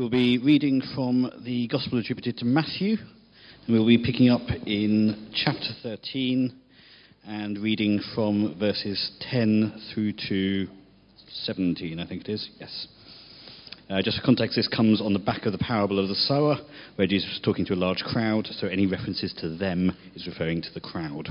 We'll be reading from the Gospel attributed to Matthew, and we'll be picking up in chapter 13 and reading from verses 10 through to 17, I think it is. Yes. Just for context, this comes on the back of the parable of the sower, where Jesus was talking to a large crowd, so any references to them is referring to the crowd.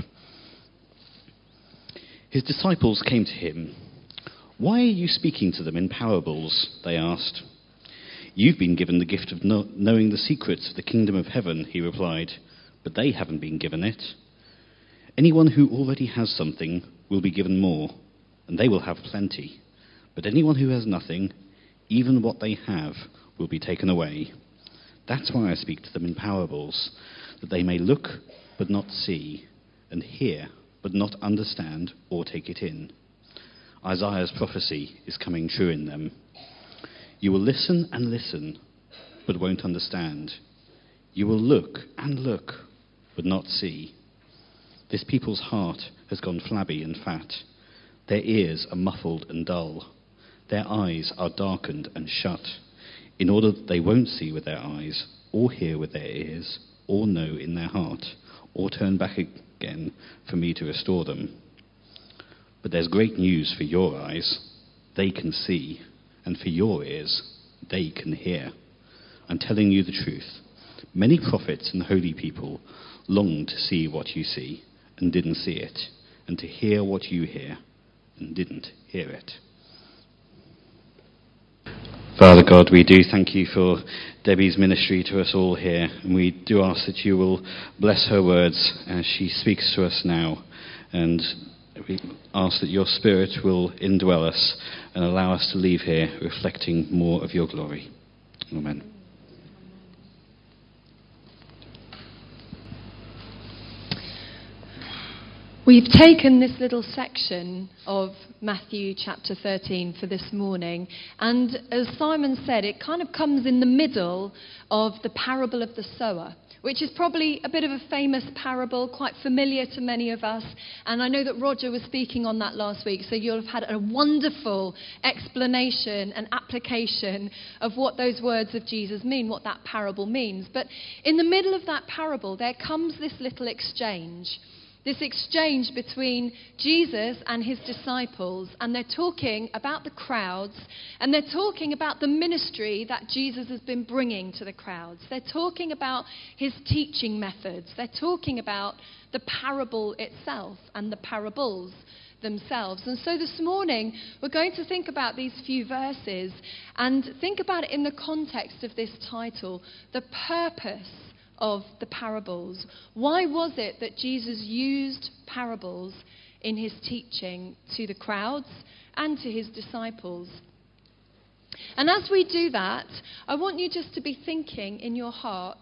His disciples came to him. "Why are you speaking to them in parables?" they asked. "You've been given the gift of knowing the secrets of the kingdom of heaven," he replied, "but they haven't been given it. Anyone who already has something will be given more, and they will have plenty. But anyone who has nothing, even what they have, will be taken away. That's why I speak to them in parables, that they may look but not see, and hear but not understand or take it in. Isaiah's prophecy is coming true in them. You will listen and listen, but won't understand. You will look and look, but not see. This people's heart has gone flabby and fat. Their ears are muffled and dull. Their eyes are darkened and shut, in order that they won't see with their eyes, or hear with their ears, or know in their heart, or turn back again for me to restore them. But there's great news for your eyes. They can see, and for your ears, they can hear. I'm telling you the truth. Many prophets and holy people longed to see what you see, and didn't see it, and to hear what you hear, and didn't hear it." Father God, we do thank you for Debbie's ministry to us all here, and we do ask that you will bless her words as she speaks to us now, and we ask that your Spirit will indwell us and allow us to leave here reflecting more of your glory. Amen. We've taken this little section of Matthew chapter 13 for this morning, and as Simon said, it kind of comes in the middle of the parable of the sower, which is probably a bit of a famous parable, quite familiar to many of us. And I know that Roger was speaking on that last week, so you'll have had a wonderful explanation and application of what those words of Jesus mean, what that parable means. But in the middle of that parable, there comes this little exchange. This exchange between Jesus and his disciples, and they're talking about the crowds, and they're talking about the ministry that Jesus has been bringing to the crowds. They're talking about his teaching methods. They're talking about the parable itself and the parables themselves. And so this morning, we're going to think about these few verses and think about it in the context of this title, the purpose of the parables. Why was it that Jesus used parables in his teaching to the crowds and to his disciples? And as we do that, I want you just to be thinking in your heart,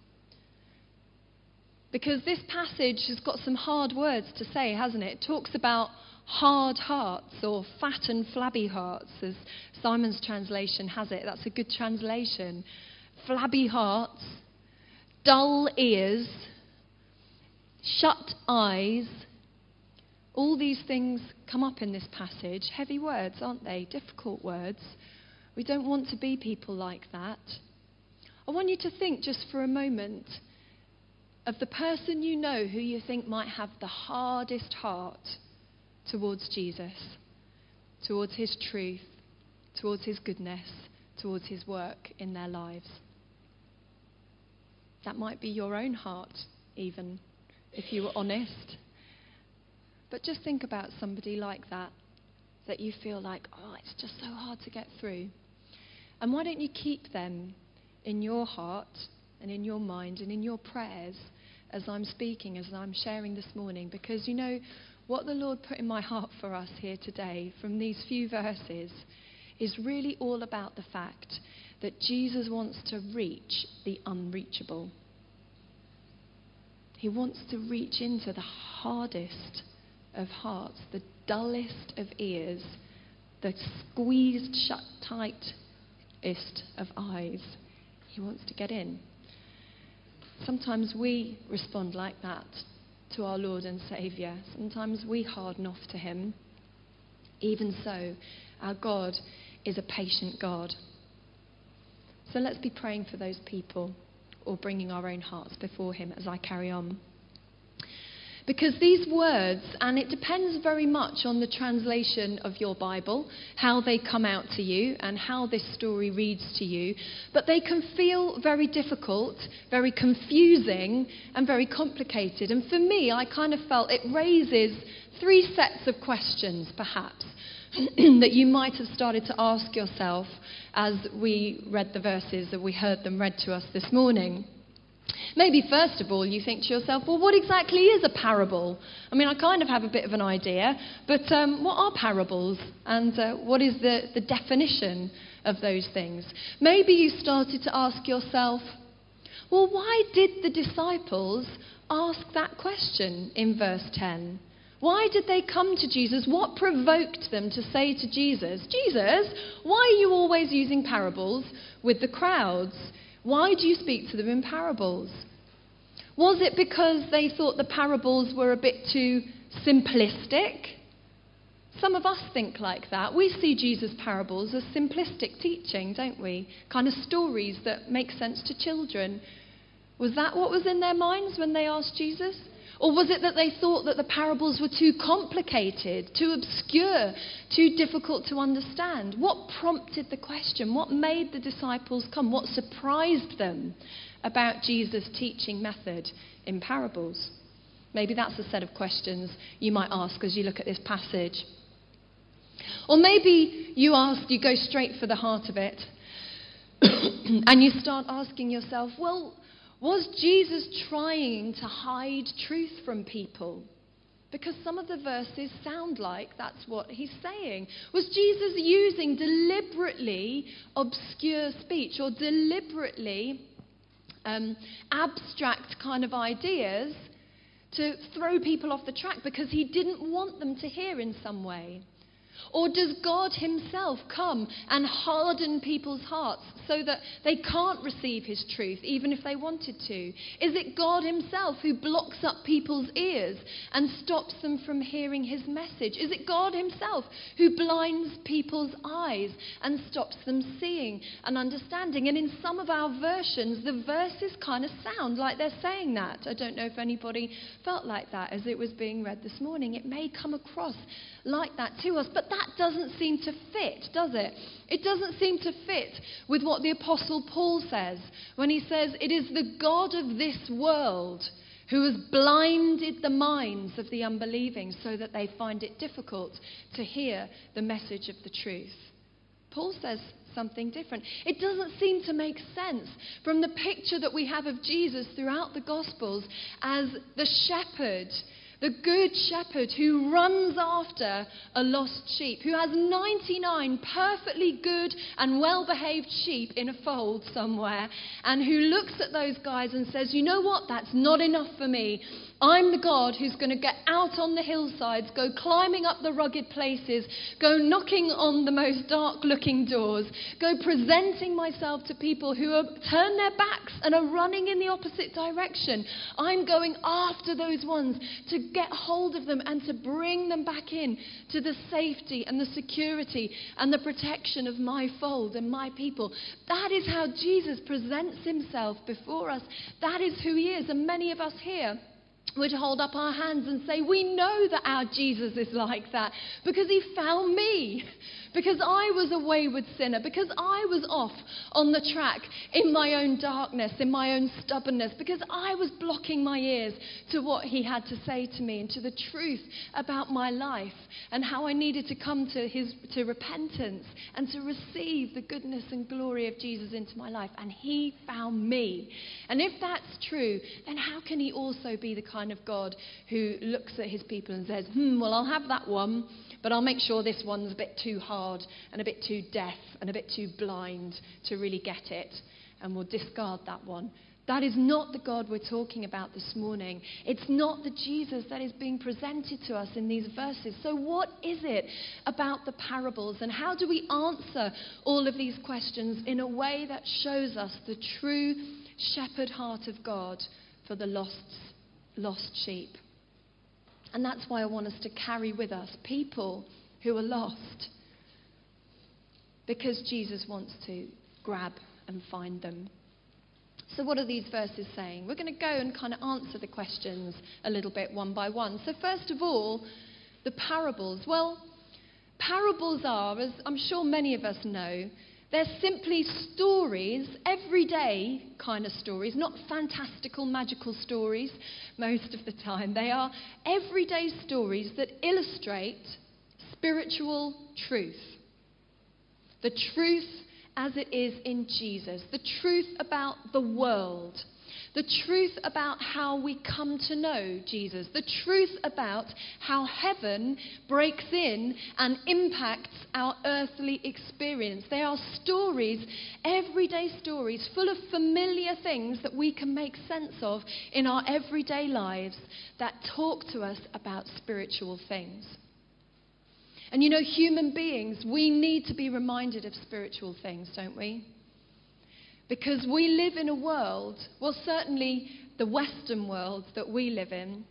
because this passage has got some hard words to say, hasn't it? It talks about hard hearts or fat and flabby hearts, as Simon's translation has it. That's a good translation. Flabby hearts, dull ears, shut eyes. All these things come up in this passage. Heavy words, aren't they? Difficult words. We don't want to be people like that. I want you to think just for a moment of the person you know who you think might have the hardest heart towards Jesus, towards his truth, towards his goodness, towards his work in their lives. That might be your own heart, even, if you were honest. But just think about somebody like that you feel like, oh, it's just so hard to get through. And why don't you keep them in your heart and in your mind and in your prayers as I'm speaking, as I'm sharing this morning? Because you know, what the Lord put in my heart for us here today from these few verses is really all about the fact that Jesus wants to reach the unreachable. He wants to reach into the hardest of hearts, the dullest of ears, the squeezed shut tightest of eyes. He wants to get in. Sometimes we respond like that to our Lord and Saviour. Sometimes we harden off to him. Even so, our God is a patient God. So let's be praying for those people, or bringing our own hearts before him as I carry on. Because these words, and it depends very much on the translation of your Bible, how they come out to you and how this story reads to you, but they can feel very difficult, very confusing, and very complicated. And for me, I kind of felt it raises 3 sets of questions, perhaps, that you might have started to ask yourself as we read the verses, that we heard them read to us this morning. Maybe first of all you think to yourself, well, what exactly is a parable? I mean, I kind of have a bit of an idea, but what are parables, and what is the definition of those things? Maybe you started to ask yourself, well, why did the disciples ask that question in verse 10? Why did they come to Jesus? What provoked them to say to Jesus, Jesus, why are you always using parables with the crowds? Why do you speak to them in parables? Was it because they thought the parables were a bit too simplistic? Some of us think like that. We see Jesus' parables as simplistic teaching, don't we? Kind of stories that make sense to children. Was that what was in their minds when they asked Jesus? Or was it that they thought that the parables were too complicated, too obscure, too difficult to understand? What prompted the question? What made the disciples come? What surprised them about Jesus' teaching method in parables? Maybe that's a set of questions you might ask as you look at this passage. Or maybe you go straight for the heart of it, and you start asking yourself, well, was Jesus trying to hide truth from people? Because some of the verses sound like that's what he's saying. Was Jesus using deliberately obscure speech, or deliberately abstract kind of ideas to throw people off the track because he didn't want them to hear in some way? Or does God himself come and harden people's hearts so that they can't receive his truth, even if they wanted to? Is it God himself who blocks up people's ears and stops them from hearing his message? Is it God himself who blinds people's eyes and stops them seeing and understanding? And in some of our versions, the verses kind of sound like they're saying that. I don't know if anybody felt like that as it was being read this morning. It may come across like that to us, but that doesn't seem to fit, does it? It doesn't seem to fit with what the Apostle Paul says when he says, it is the God of this world who has blinded the minds of the unbelieving so that they find it difficult to hear the message of the truth. Paul says something different. It doesn't seem to make sense from the picture that we have of Jesus throughout the Gospels as the shepherd, the good shepherd who runs after a lost sheep, who has 99 perfectly good and well-behaved sheep in a fold somewhere, and who looks at those guys and says, you know what, that's not enough for me. I'm the God who's going to get out on the hillsides, go climbing up the rugged places, go knocking on the most dark-looking doors, go presenting myself to people who have turned their backs and are running in the opposite direction. I'm going after those ones to get hold of them and to bring them back in to the safety and the security and the protection of my fold and my people. That is how Jesus presents himself before us. That is who he is. And many of us here would hold up our hands and say, we know that our Jesus is like that because he found me, because I was a wayward sinner, because I was off on the track in my own darkness, in my own stubbornness, because I was blocking my ears to what he had to say to me and to the truth about my life and how I needed to come to repentance and to receive the goodness and glory of Jesus into my life. And he found me. And if that's true, then how can he also be the kind of God who looks at his people and says, well, I'll have that one, but I'll make sure this one's a bit too hard and a bit too deaf and a bit too blind to really get it, and we'll discard that one. That is not the God we're talking about this morning. It's not the Jesus that is being presented to us in these verses. So what is it about the parables, and how do we answer all of these questions in a way that shows us the true shepherd heart of God for the lost sheep? And that's why I want us to carry with us people who are lost, because Jesus wants to grab and find them. So what are these verses saying? We're going to go and kind of answer the questions a little bit one by one. So first of all, the parables. Well, parables are, as I'm sure many of us know, they're simply stories, everyday kind of stories, not fantastical, magical stories most of the time. They are everyday stories that illustrate spiritual truth. The truth as it is in Jesus. The truth about the world. The truth about how we come to know Jesus. The truth about how heaven breaks in and impacts our earthly experience. They are stories, everyday stories, full of familiar things that we can make sense of in our everyday lives that talk to us about spiritual things. And you know, human beings, we need to be reminded of spiritual things, don't we? Because we live in a world, well, certainly the Western world that we live in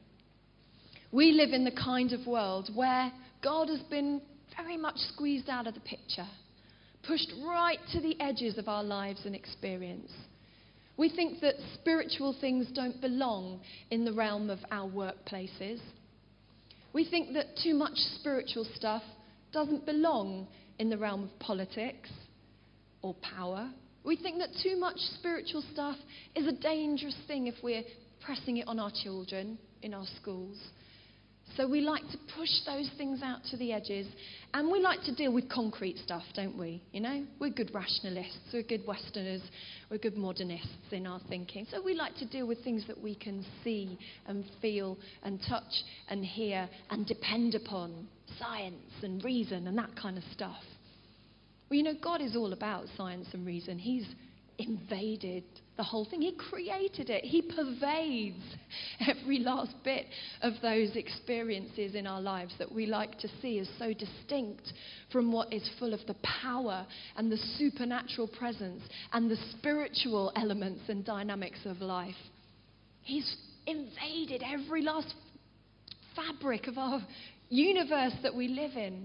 the kind of world where God has been very much squeezed out of the picture, pushed right to the edges of our lives and experience. We think that spiritual things don't belong in the realm of our workplaces. We think that too much spiritual stuff doesn't belong in the realm of politics or power. We think that too much spiritual stuff is a dangerous thing if we're pressing it on our children in our schools. So we like to push those things out to the edges, and we like to deal with concrete stuff, don't we? You know, we're good rationalists, we're good Westerners, we're good modernists in our thinking. So we like to deal with things that we can see and feel and touch and hear and depend upon, science and reason and that kind of stuff. Well, you know, God is all about science and reason. He's invaded the whole thing. He created it. He pervades every last bit of those experiences in our lives that we like to see as so distinct from what is full of the power and the supernatural presence and the spiritual elements and dynamics of life. He's invaded every last fabric of our universe that we live in.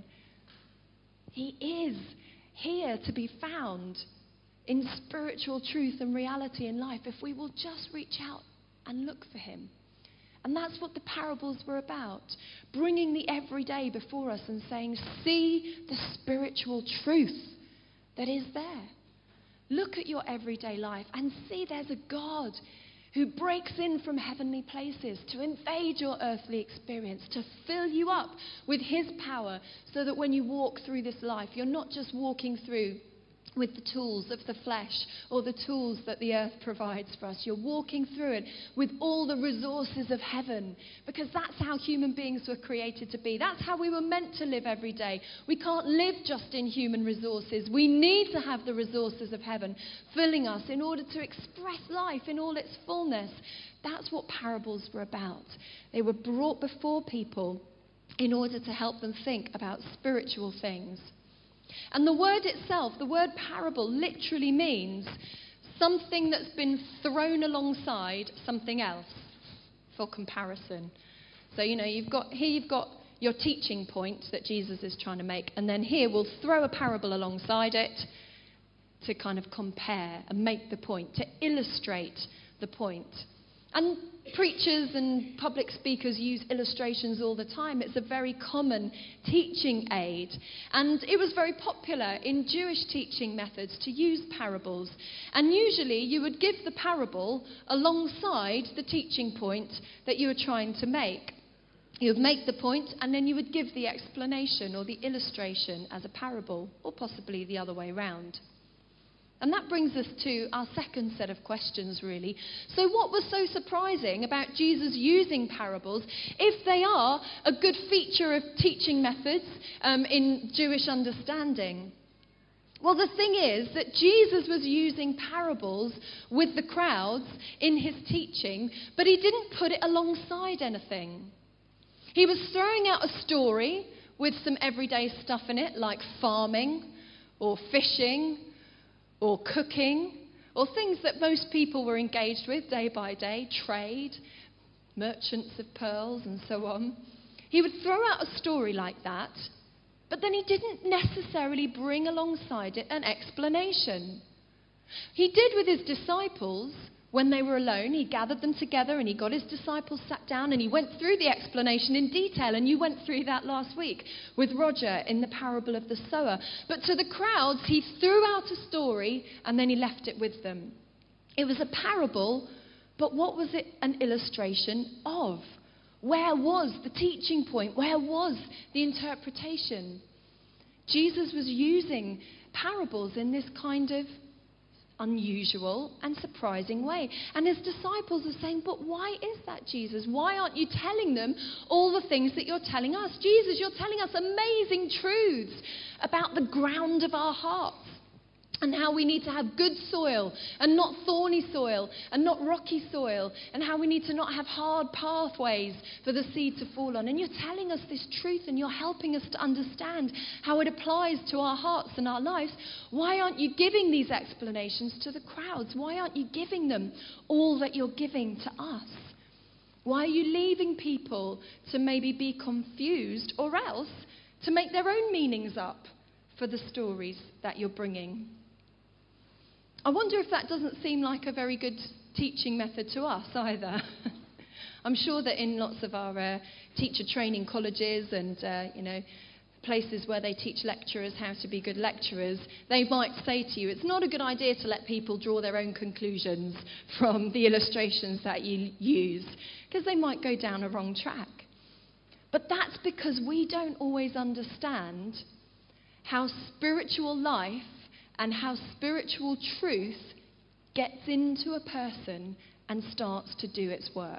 He is here to be found in spiritual truth and reality in life if we will just reach out and look for him. And that's what the parables were about, bringing the everyday before us and saying, see the spiritual truth that is there. Look at your everyday life and see there's a God who breaks in from heavenly places to invade your earthly experience, to fill you up with his power so that when you walk through this life, you're not just walking through with the tools of the flesh or the tools that the earth provides for us. You're walking through it with all the resources of heaven, because that's how human beings were created to be. That's how we were meant to live every day. We can't live just in human resources. We need to have the resources of heaven filling us in order to express life in all its fullness. That's what parables were about. They were brought before people in order to help them think about spiritual things. And the word itself, the word parable, literally means something that's been thrown alongside something else for comparison. So, you know, you've got your teaching point that Jesus is trying to make, and then here we'll throw a parable alongside it to kind of compare and make the point, to illustrate the point. And preachers and public speakers use illustrations all the time. It's a very common teaching aid. And it was very popular in Jewish teaching methods to use parables. And usually you would give the parable alongside the teaching point that you were trying to make. You would make the point and then you would give the explanation or the illustration as a parable, or possibly the other way round. And that brings us to our second set of questions, really. So what was so surprising about Jesus using parables, if they are a good feature of teaching methods in Jewish understanding? Well, the thing is that Jesus was using parables with the crowds in his teaching, but he didn't put it alongside anything. He was throwing out a story with some everyday stuff in it, like farming or fishing or cooking, or things that most people were engaged with day by day, trade, merchants of pearls and so on. He would throw out a story like that, but then he didn't necessarily bring alongside it an explanation. He did with his disciples when they were alone. He gathered them together and he got his disciples sat down and he went through the explanation in detail. And you went through that last week with Roger in the parable of the sower. But to the crowds, he threw out a story and then he left it with them. It was a parable, but what was it an illustration of? Where was the teaching point? Where was the interpretation? Jesus was using parables in this kind of unusual and surprising way. And his disciples are saying, but why is that, Jesus? Why aren't you telling them all the things that you're telling us? Jesus, you're telling us amazing truths about the ground of our hearts. And how we need to have good soil and not thorny soil and not rocky soil. And how we need to not have hard pathways for the seed to fall on. And you're telling us this truth and you're helping us to understand how it applies to our hearts and our lives. Why aren't you giving these explanations to the crowds? Why aren't you giving them all that you're giving to us? Why are you leaving people to maybe be confused or else to make their own meanings up for the stories that you're bringing? I wonder if that doesn't seem like a very good teaching method to us either. I'm sure that in lots of our teacher training colleges and, places where they teach lecturers how to be good lecturers, they might say to you, it's not a good idea to let people draw their own conclusions from the illustrations that you use, because they might go down a wrong track. But that's because we don't always understand how spiritual life and how spiritual truth gets into a person and starts to do its work.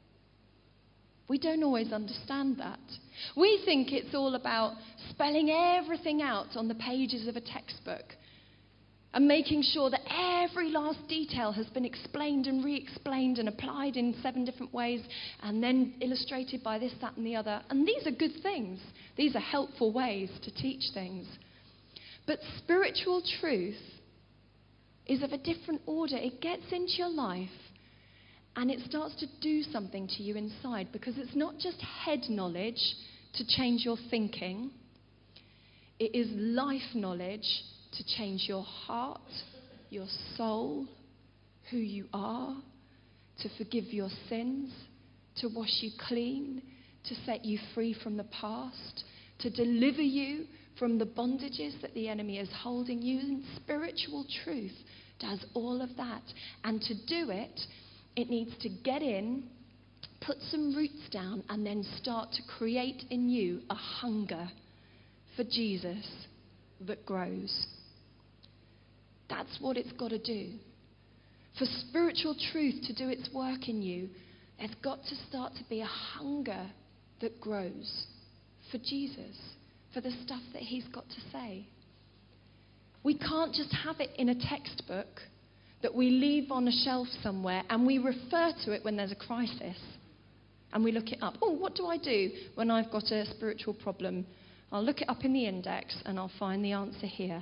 We don't always understand that. We think it's all about spelling everything out on the pages of a textbook and making sure that every last detail has been explained and re-explained and applied in 7 different ways and then illustrated by this, that and the other. And these are good things. These are helpful ways to teach things. But spiritual truth is of a different order. It gets into your life and it starts to do something to you inside, because it's not just head knowledge to change your thinking. It is life knowledge to change your heart, your soul, who you are, to forgive your sins, to wash you clean, to set you free from the past, to deliver you from the bondages that the enemy is holding you. And spiritual truth does all of that. And to do it, it needs to get in, put some roots down, and then start to create in you a hunger for Jesus that grows. That's what it's got to do. For spiritual truth to do its work in you, there's got to start to be a hunger that grows for Jesus, for the stuff that he's got to say. We can't just have it in a textbook that we leave on a shelf somewhere and we refer to it when there's a crisis and we look it up. Oh, what do I do when I've got a spiritual problem? I'll look it up in the index and I'll find the answer here.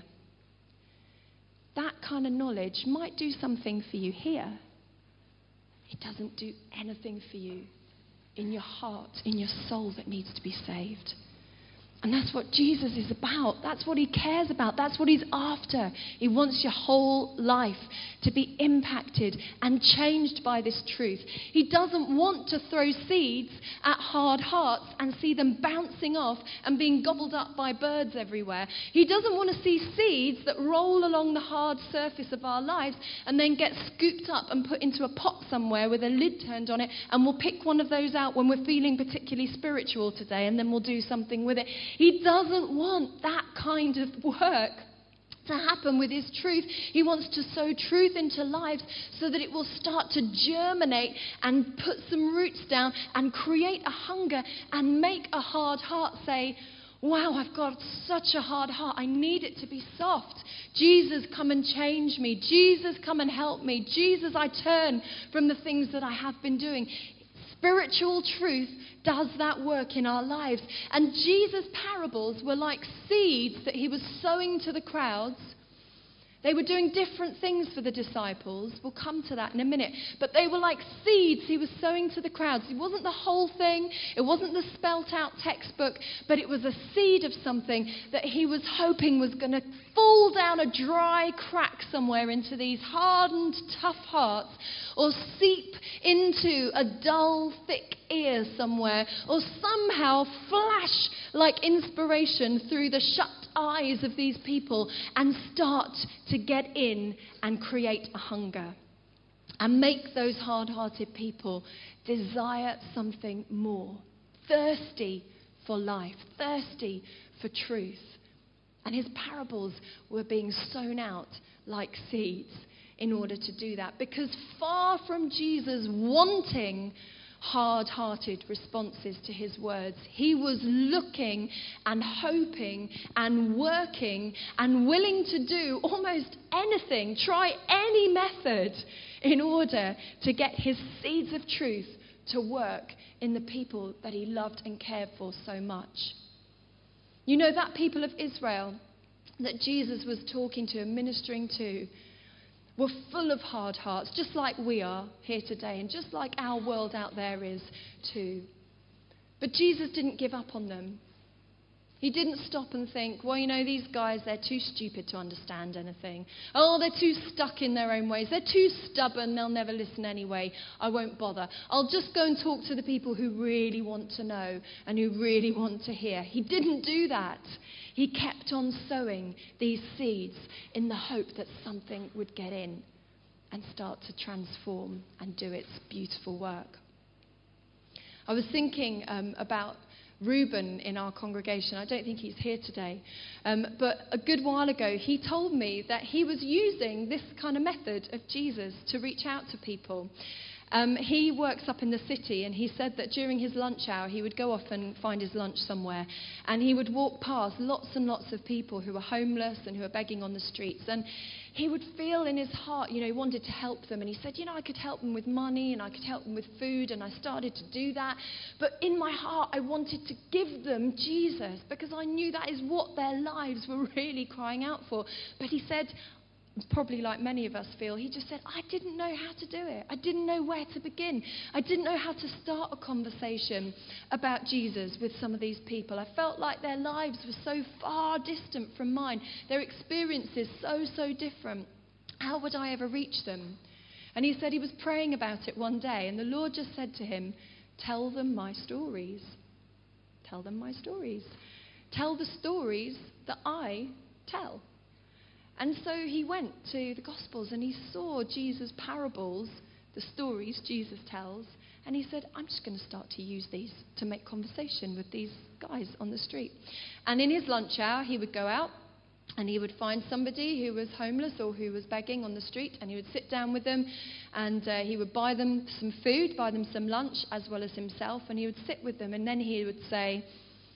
That kind of knowledge might do something for you here. It doesn't do anything for you in your heart, in your soul that needs to be saved. And that's what Jesus is about. That's what he cares about. That's what he's after. He wants your whole life to be impacted and changed by this truth. He doesn't want to throw seeds at hard hearts and see them bouncing off and being gobbled up by birds everywhere. He doesn't want to see seeds that roll along the hard surface of our lives and then get scooped up and put into a pot somewhere with a lid turned on it, and we'll pick one of those out when we're feeling particularly spiritual today, and then we'll do something with it. He doesn't want that kind of work to happen with his truth. He wants to sow truth into lives so that it will start to germinate and put some roots down and create a hunger and make a hard heart say, wow, I've got such a hard heart. I need it to be soft. Jesus, come and change me. Jesus, come and help me. Jesus, I turn from the things that I have been doing. Spiritual truth does that work in our lives. And Jesus' parables were like seeds that he was sowing to the crowds They were doing different things for the disciples. We'll come to that in a minute. But they were like seeds he was sowing to the crowds. It wasn't the whole thing. It wasn't the spelt out textbook. But it was a seed of something that he was hoping was going to fall down a dry crack somewhere into these hardened, tough hearts, or seep into a dull, thick ear somewhere, or somehow flash like inspiration through the shut eyes of these people and start to get in and create a hunger and make those hard-hearted people desire something more, thirsty for life, thirsty for truth. And his parables were being sown out like seeds in order to do that, because far from Jesus wanting hard-hearted responses to his words, he was looking and hoping and working and willing to do almost anything, try any method in order to get his seeds of truth to work in the people that he loved and cared for so much. You know, that people of Israel that Jesus was talking to and ministering to were full of hard hearts, just like we are here today, and just like our world out there is too. But Jesus didn't give up on them. He didn't stop and think, well, you know, these guys, they're too stupid to understand anything. Oh, they're too stuck in their own ways. They're too stubborn. They'll never listen anyway. I won't bother. I'll just go and talk to the people who really want to know and who really want to hear. He didn't do that. He kept on sowing these seeds in the hope that something would get in and start to transform and do its beautiful work. I was thinking about Reuben in our congregation. I don't think he's here today. But a good while ago, he told me that he was using this kind of method of Jesus to reach out to people. He works up in the city, and he said that during his lunch hour, he would go off and find his lunch somewhere, and he would walk past lots and lots of people who were homeless and who were begging on the streets, and he would feel in his heart, you know, he wanted to help them, and he said, you know, I could help them with money, and I could help them with food, and I started to do that, but in my heart, I wanted to give them Jesus, because I knew that is what their lives were really crying out for. But he said, probably like many of us feel, he just said, I didn't know how to do it. I didn't know where to begin. I didn't know how to start a conversation about Jesus with some of these people. I felt like their lives were so far distant from mine. Their experiences so different. How would I ever reach them? And he said he was praying about it one day, and the Lord just said to him, tell them my stories. Tell them my stories. Tell the stories that I tell. And so he went to the Gospels and he saw Jesus' parables, the stories Jesus tells, and he said, I'm just going to start to use these to make conversation with these guys on the street. And in his lunch hour, he would go out and he would find somebody who was homeless or who was begging on the street, and he would sit down with them, and he would buy them some food, buy them some lunch, as well as himself, and he would sit with them, and then he would say,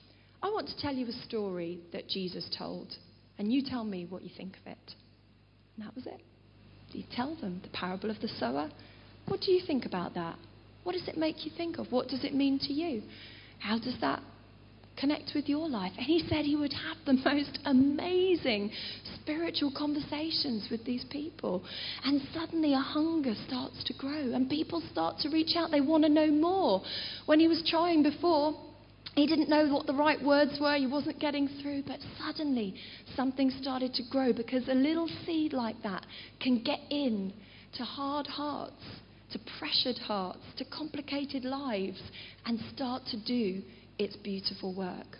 I want to tell you a story that Jesus told. And you tell me what you think of it. And that was it. He'd tell them the parable of the sower. What do you think about that? What does it make you think of? What does it mean to you? How does that connect with your life? And he said he would have the most amazing spiritual conversations with these people. And suddenly a hunger starts to grow. And people start to reach out. They want to know more. When he was trying before, he didn't know what the right words were. He wasn't getting through. But suddenly something started to grow, because a little seed like that can get in to hard hearts, to pressured hearts, to complicated lives, and start to do its beautiful work.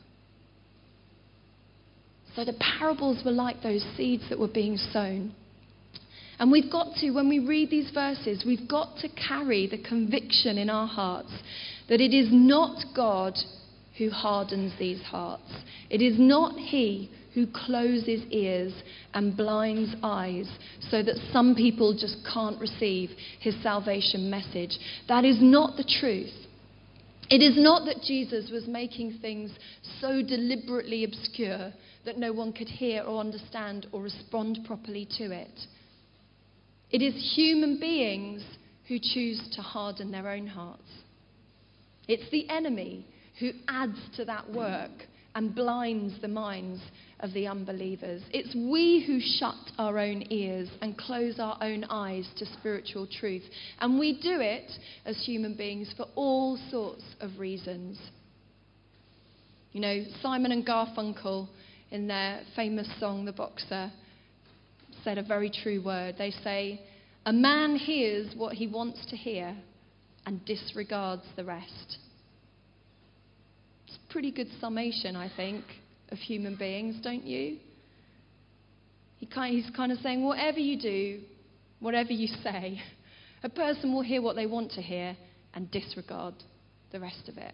So the parables were like those seeds that were being sown. And we've got to, when we read these verses, we've got to carry the conviction in our hearts that it is not God who hardens these hearts. It is not he who closes ears and blinds eyes so that some people just can't receive his salvation message. That is not the truth. It is not that Jesus was making things so deliberately obscure that no one could hear or understand or respond properly to it. It is human beings who choose to harden their own hearts. It's the enemy who adds to that work and blinds the minds of the unbelievers. It's we who shut our own ears and close our own eyes to spiritual truth. And we do it as human beings for all sorts of reasons. You know, Simon and Garfunkel, in their famous song, The Boxer, said a very true word. They say, "A man hears what he wants to hear and disregards the rest." It's a pretty good summation, I think, of human beings, don't you? He's kind of saying, whatever you do, whatever you say, a person will hear what they want to hear and disregard the rest of it.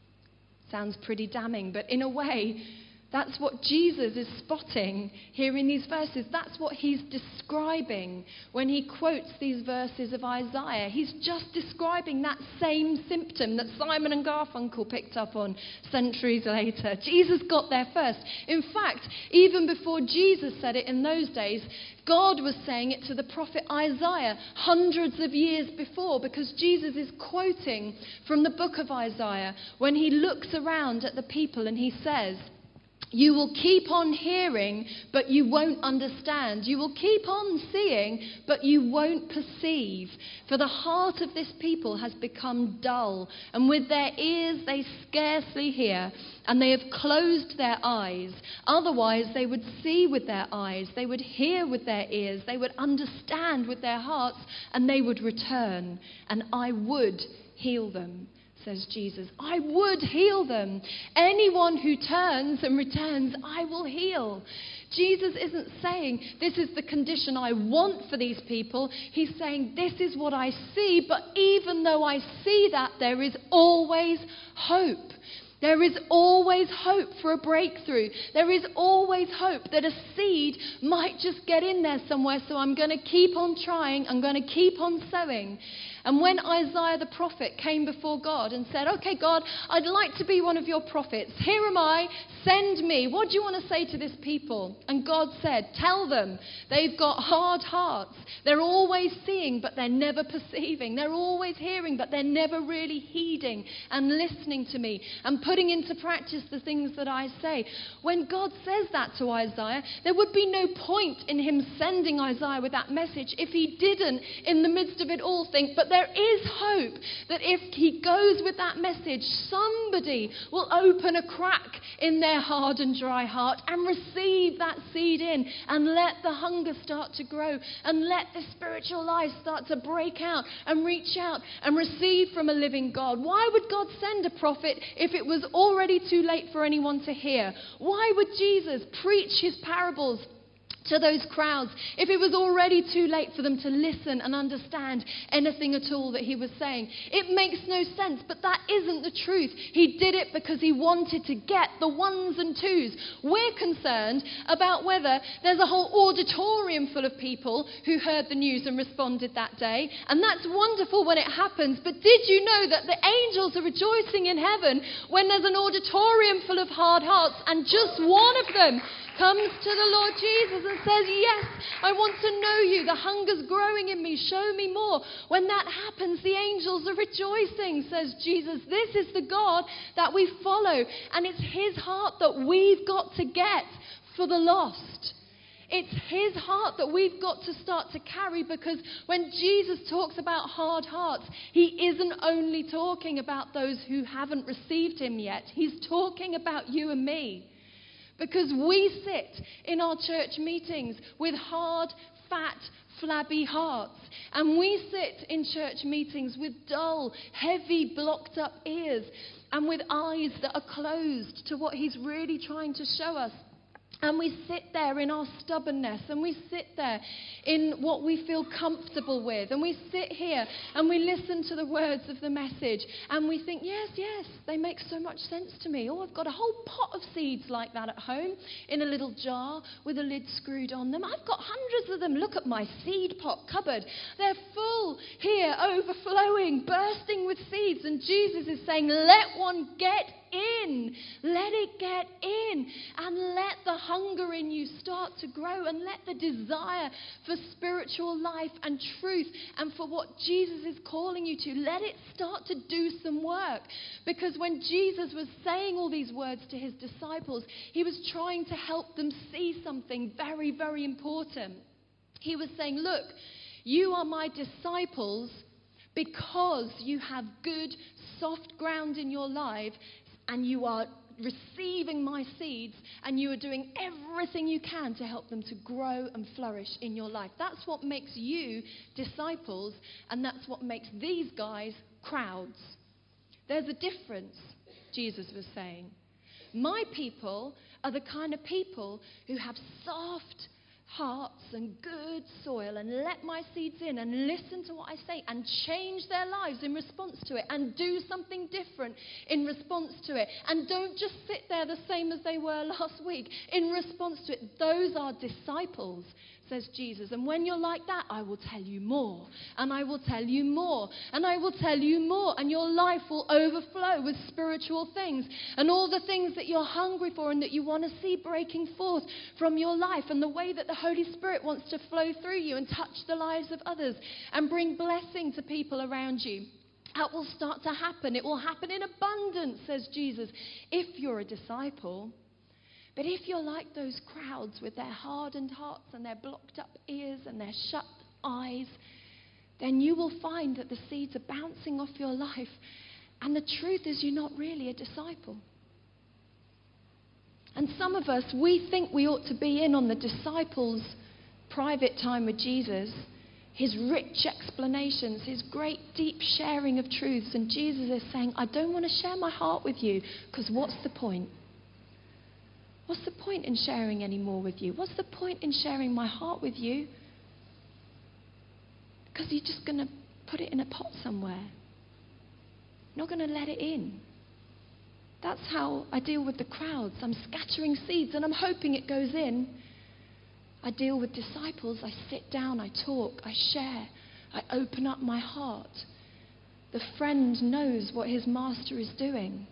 Sounds pretty damning, but in a way, that's what Jesus is spotting here in these verses. That's what he's describing when he quotes these verses of Isaiah. He's just describing that same symptom that Simon and Garfunkel picked up on centuries later. Jesus got there first. In fact, even before Jesus said it in those days, God was saying it to the prophet Isaiah hundreds of years before, because Jesus is quoting from the book of Isaiah when he looks around at the people and he says, "You will keep on hearing, but you won't understand. You will keep on seeing, but you won't perceive. For the heart of this people has become dull, and with their ears they scarcely hear, and they have closed their eyes. Otherwise they would see with their eyes, they would hear with their ears, they would understand with their hearts, and they would return, and I would heal them," says Jesus. I would heal them. Anyone who turns and returns, I will heal. Jesus isn't saying, this is the condition I want for these people. He's saying, this is what I see, but even though I see that, there is always hope. There is always hope for a breakthrough. There is always hope that a seed might just get in there somewhere, so I'm going to keep on trying. I'm going to keep on sowing. And when Isaiah the prophet came before God and said, "Okay, God, I'd like to be one of your prophets. Here am I. Send me. What do you want to say to this people?" And God said, "Tell them they've got hard hearts. They're always seeing, but they're never perceiving. They're always hearing, but they're never really heeding and listening to me and putting into practice the things that I say." When God says that to Isaiah, there would be no point in him sending Isaiah with that message if he didn't, in the midst of it all, think, but there is hope that if he goes with that message, somebody will open a crack in their hard and dry heart and receive that seed in and let the hunger start to grow and let the spiritual life start to break out and reach out and receive from a living God. Why would God send a prophet if it was already too late for anyone to hear? Why would Jesus preach his parables to those crowds if it was already too late for them to listen and understand anything at all that he was saying? It makes no sense, but that isn't the truth. He did it because he wanted to get the ones and twos. We're concerned about whether there's a whole auditorium full of people who heard the news and responded that day, and that's wonderful when it happens, but did you know that the angels are rejoicing in heaven when there's an auditorium full of hard hearts and just one of them comes to the Lord Jesus and says, "Yes, I want to know you. The hunger's growing in me. Show me more." When that happens, the angels are rejoicing, says Jesus. This is the God that we follow, and it's his heart that we've got to get for the lost. It's his heart that we've got to start to carry, because when Jesus talks about hard hearts, he isn't only talking about those who haven't received him yet. He's talking about you and me. Because we sit in our church meetings with hard, fat, flabby hearts. And we sit in church meetings with dull, heavy, blocked up ears. And with eyes that are closed to what he's really trying to show us. And we sit there in our stubbornness, and we sit there in what we feel comfortable with, and we sit here and we listen to the words of the message, and we think, yes, they make so much sense to me. Oh, I've got a whole pot of seeds like that at home in a little jar with a lid screwed on them. I've got hundreds of them. Look at my seed pot cupboard. They're full here, overflowing, bursting with seeds. And Jesus is saying, let one get in. in. Let it get in, and let the hunger in you start to grow, and let the desire for spiritual life and truth and for what Jesus is calling you to, let it start to do some work. Because when Jesus was saying all these words to his disciples, he was trying to help them see something very, very important. He was saying, look, you are my disciples because you have good, soft ground in your life, and you are receiving my seeds, and you are doing everything you can to help them to grow and flourish in your life. That's what makes you disciples, and that's what makes these guys crowds. There's a difference, Jesus was saying. My people are the kind of people who have soft hearts and good soil, and let my seeds in and listen to what I say and change their lives in response to it and do something different in response to it, and don't just sit there the same as they were last week in response to it. Those are disciples, says Jesus. And when you're like that, I will tell you more, and I will tell you more, and I will tell you more, and your life will overflow with spiritual things and all the things that you're hungry for and that you want to see breaking forth from your life, and the way that the Holy Spirit wants to flow through you and touch the lives of others and bring blessing to people around you. That will start to happen. It will happen in abundance, says Jesus, if you're a disciple. But if you're like those crowds with their hardened hearts and their blocked up ears and their shut eyes, then you will find that the seeds are bouncing off your life. And the truth is, you're not really a disciple. And some of us, we think we ought to be in on the disciples' private time with Jesus, his rich explanations, his great deep sharing of truths. And Jesus is saying, I don't want to share my heart with you, because what's the point? What's the point in sharing any more with you? What's the point in sharing my heart with you? Because you're just going to put it in a pot somewhere. You're not going to let it in. That's how I deal with the crowds. I'm scattering seeds and I'm hoping it goes in. I deal with disciples. I sit down, I talk, I share, I open up my heart. The friend knows what his master is doing.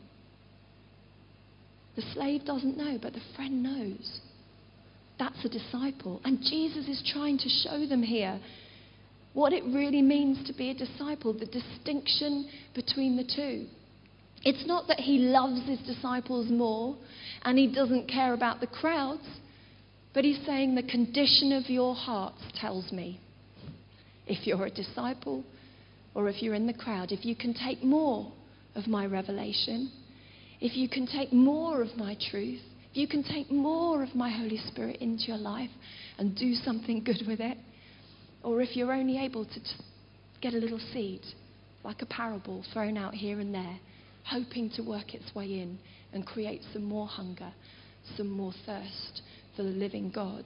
The slave doesn't know, but the friend knows. That's a disciple. And Jesus is trying to show them here what it really means to be a disciple, the distinction between the two. It's not that he loves his disciples more and he doesn't care about the crowds, but he's saying the condition of your hearts tells me if you're a disciple or if you're in the crowd. If you can take more of my revelation, if you can take more of my truth, if you can take more of my Holy Spirit into your life and do something good with it, or if you're only able to get a little seed, like a parable thrown out here and there, hoping to work its way in and create some more hunger, some more thirst for the living God.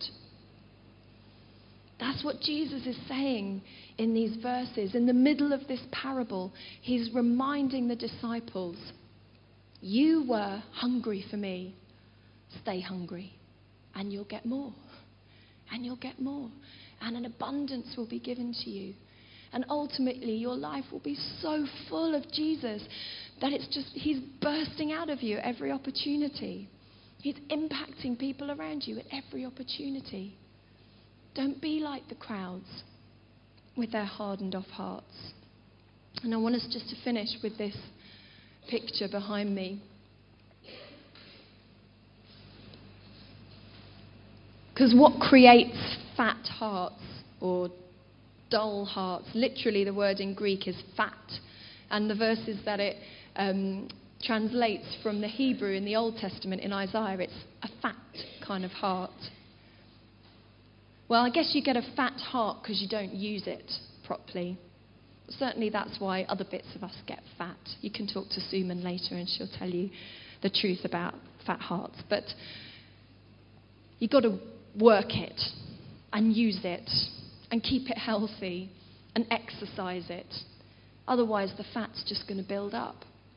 That's what Jesus is saying in these verses. In the middle of this parable, he's reminding the disciples, you were hungry for me. Stay hungry and you'll get more. And you'll get more. And an abundance will be given to you. And ultimately, your life will be so full of Jesus that he's bursting out of you at every opportunity. He's impacting people around you at every opportunity. Don't be like the crowds with their hardened off hearts. And I want us just to finish with this picture behind me. Because what creates fat hearts or dull hearts, literally the word in Greek is fat, and the verses that it translates from the Hebrew in the Old Testament in Isaiah, it's a fat kind of heart. Well, I guess you get a fat heart because you don't use it properly. Certainly that's why other bits of us get fat. You can talk to Suman later and she'll tell you the truth about fat hearts. But you've got to work it and use it and keep it healthy and exercise it. Otherwise the fat's just going to build up.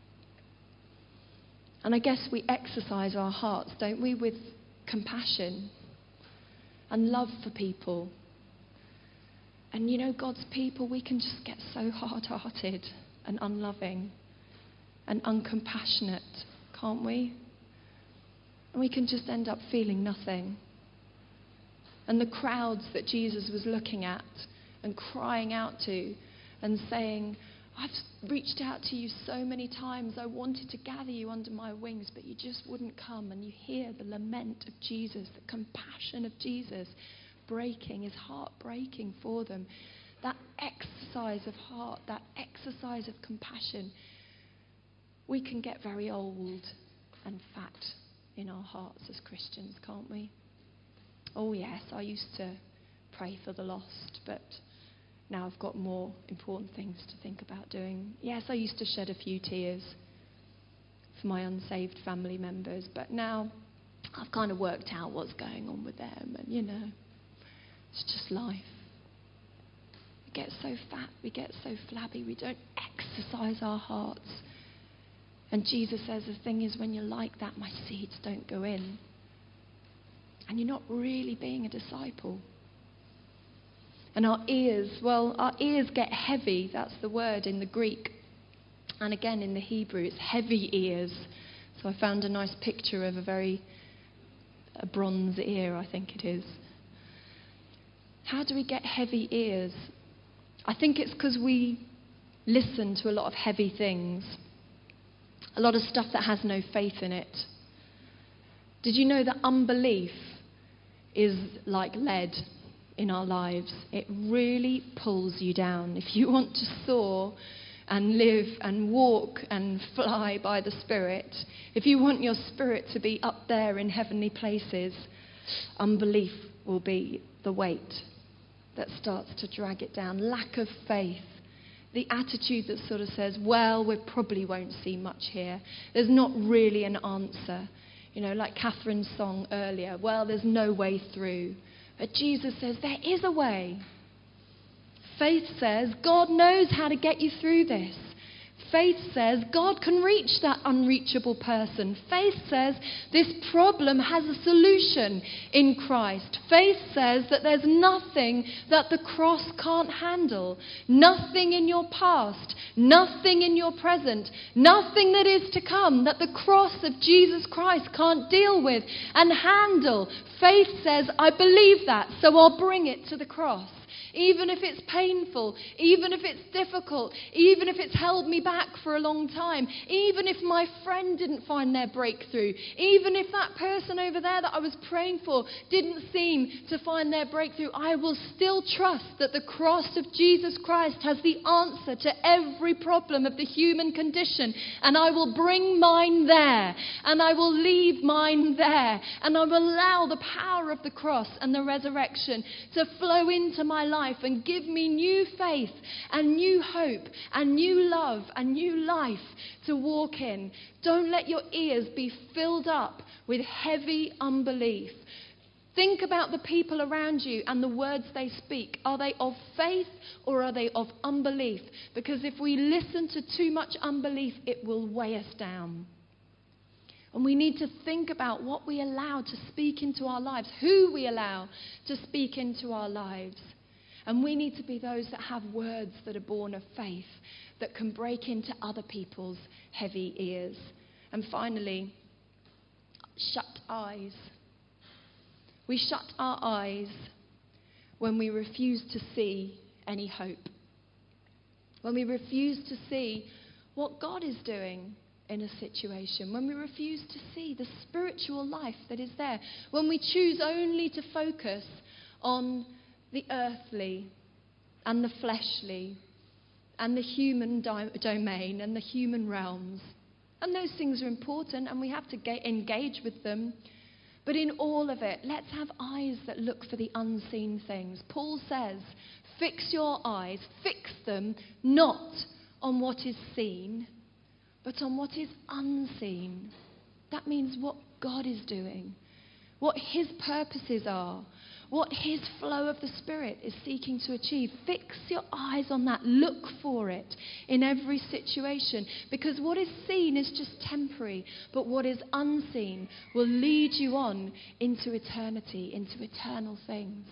And I guess we exercise our hearts, don't we, with compassion and love for people. And you know, God's people, we can just get so hard-hearted and unloving and uncompassionate, can't we? And we can just end up feeling nothing. And the crowds that Jesus was looking at and crying out to and saying, I've reached out to you so many times. I wanted to gather you under my wings, but you just wouldn't come. And you hear the lament of Jesus, the compassion of Jesus breaking, his heart breaking for them. That exercise of heart, that exercise of compassion. We can get very old and fat in our hearts as Christians, can't we? Oh yes, I used to pray for the lost, but now I've got more important things to think about doing. Yes, I used to shed a few tears for my unsaved family members, but now I've kind of worked out what's going on with them, and it's just life. We get so fat, we get so flabby, we don't exercise our hearts. And Jesus says the thing is, when you're like that, my seeds don't go in. And you're not really being a disciple. And our ears get heavy. That's the word in the Greek. And again in the Hebrew, it's heavy ears. So I found a nice picture of a bronze ear, I think it is. How do we get heavy ears? I think it's because we listen to a lot of heavy things. A lot of stuff that has no faith in it. Did you know that unbelief is like lead in our lives? It really pulls you down. If you want to soar and live and walk and fly by the Spirit, if you want your spirit to be up there in heavenly places, unbelief will be the weight that starts to drag it down. Lack of faith. The attitude that sort of says, well, we probably won't see much here. There's not really an answer. Like Catherine's song earlier, well, there's no way through. But Jesus says, there is a way. Faith says, God knows how to get you through this. Faith says, God can reach that unreachable person. Faith says, this problem has a solution in Christ. Faith says that there's nothing that the cross can't handle. Nothing in your past, nothing in your present, nothing that is to come that the cross of Jesus Christ can't deal with and handle. Faith says, I believe that, so I'll bring it to the cross. Even if it's painful, even if it's difficult, even if it's held me back for a long time, even if my friend didn't find their breakthrough, even if that person over there that I was praying for didn't seem to find their breakthrough, I will still trust that the cross of Jesus Christ has the answer to every problem of the human condition, and I will bring mine there, and I will leave mine there, and I will allow the power of the cross and the resurrection to flow into my life and give me new faith and new hope and new love and new life to walk in. Don't let your ears be filled up with heavy unbelief. Think about the people around you and the words they speak. Are they of faith or are they of unbelief? Because if we listen to too much unbelief, it will weigh us down. And we need to think about what we allow to speak into our lives, who we allow to speak into our lives. And we need to be those that have words that are born of faith, that can break into other people's heavy ears. And finally, shut eyes. We shut our eyes when we refuse to see any hope. When we refuse to see what God is doing in a situation. When we refuse to see the spiritual life that is there. When we choose only to focus on the earthly and the fleshly and the human domain and the human realms. And those things are important and we have to engage with them. But in all of it, let's have eyes that look for the unseen things. Paul says, fix your eyes, fix them not on what is seen, but on what is unseen. That means what God is doing, what his purposes are, what his flow of the Spirit is seeking to achieve. Fix your eyes on that. Look for it in every situation. Because what is seen is just temporary. But what is unseen will lead you on into eternity, into eternal things.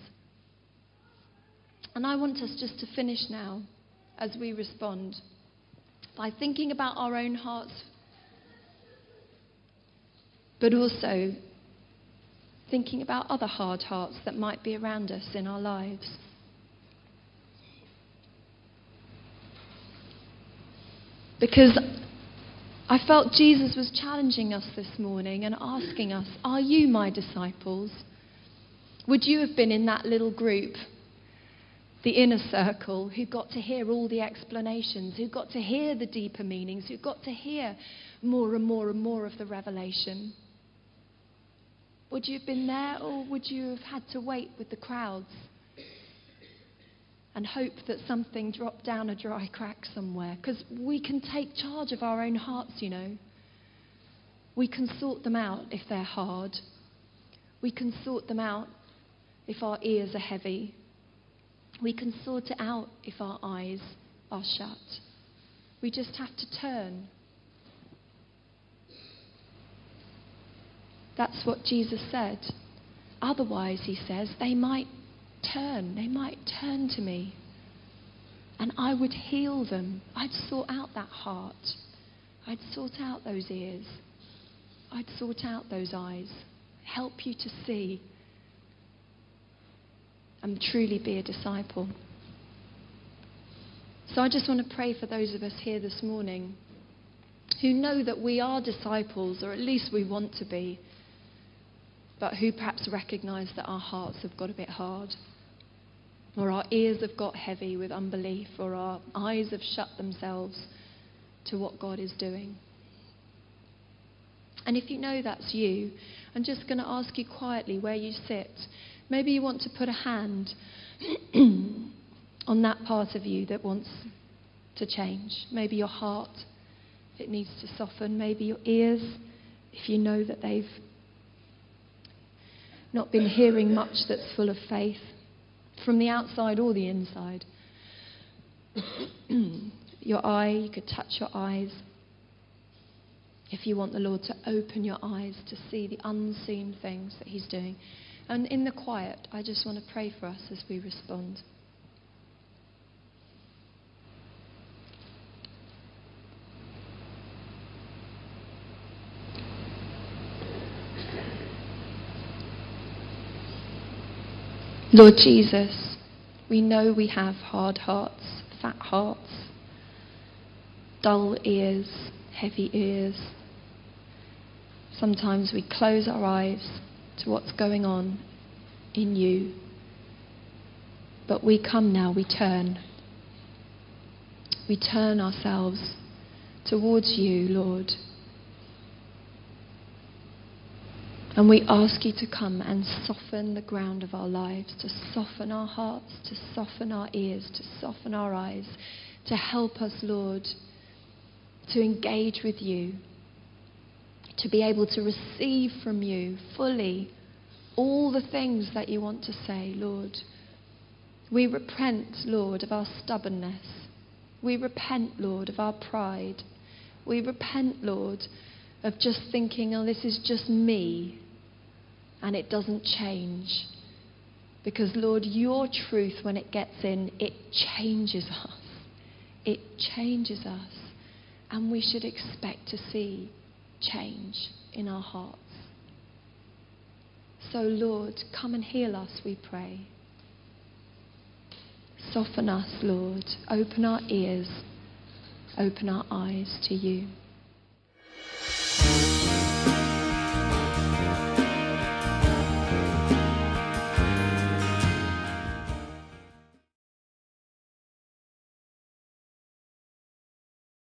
And I want us just to finish now as we respond by thinking about our own hearts, but also thinking about other hard hearts that might be around us in our lives. Because I felt Jesus was challenging us this morning and asking us, are you my disciples? Would you have been in that little group, the inner circle, who got to hear all the explanations, who got to hear the deeper meanings, who got to hear more and more and more of the revelation? Would you have been there, or would you have had to wait with the crowds and hope that something dropped down a dry crack somewhere? Because we can take charge of our own hearts, you know. We can sort them out if they're hard. We can sort them out if our ears are heavy. We can sort it out if our eyes are shut. We just have to turn. That's what Jesus said. Otherwise, he says, they might turn to me, and I would heal them. I'd sort out that heart. I'd sort out those ears. I'd sort out those eyes. Help you to see and truly be a disciple. So I just want to pray for those of us here this morning who know that we are disciples, or at least we want to be, but who perhaps recognise that our hearts have got a bit hard, or our ears have got heavy with unbelief, or our eyes have shut themselves to what God is doing. And if you know that's you, I'm just going to ask you quietly where you sit. Maybe you want to put a hand on that part of you that wants to change. Maybe your heart, if it needs to soften. Maybe your ears, if you know that they've not been hearing much that's full of faith, from the outside or the inside. Your eye, you could touch your eyes. If you want the Lord to open your eyes to see the unseen things that he's doing. And in the quiet, I just want to pray for us as we respond. Lord Jesus, we know we have hard hearts, fat hearts, dull ears, heavy ears. Sometimes we close our eyes to what's going on in you. But we come now, we turn. We turn ourselves towards you, Lord. And we ask you to come and soften the ground of our lives, to soften our hearts, to soften our ears, to soften our eyes, to help us, Lord, to engage with you, to be able to receive from you fully all the things that you want to say, Lord. We repent, Lord, of our stubbornness. We repent, Lord, of our pride. We repent, Lord, of just thinking, oh, this is just me, and it doesn't change. Because, Lord, your truth, when it gets in, it changes us. It changes us. And we should expect to see change in our hearts. So, Lord, come and heal us, we pray. Soften us, Lord. Open our ears. Open our eyes to you.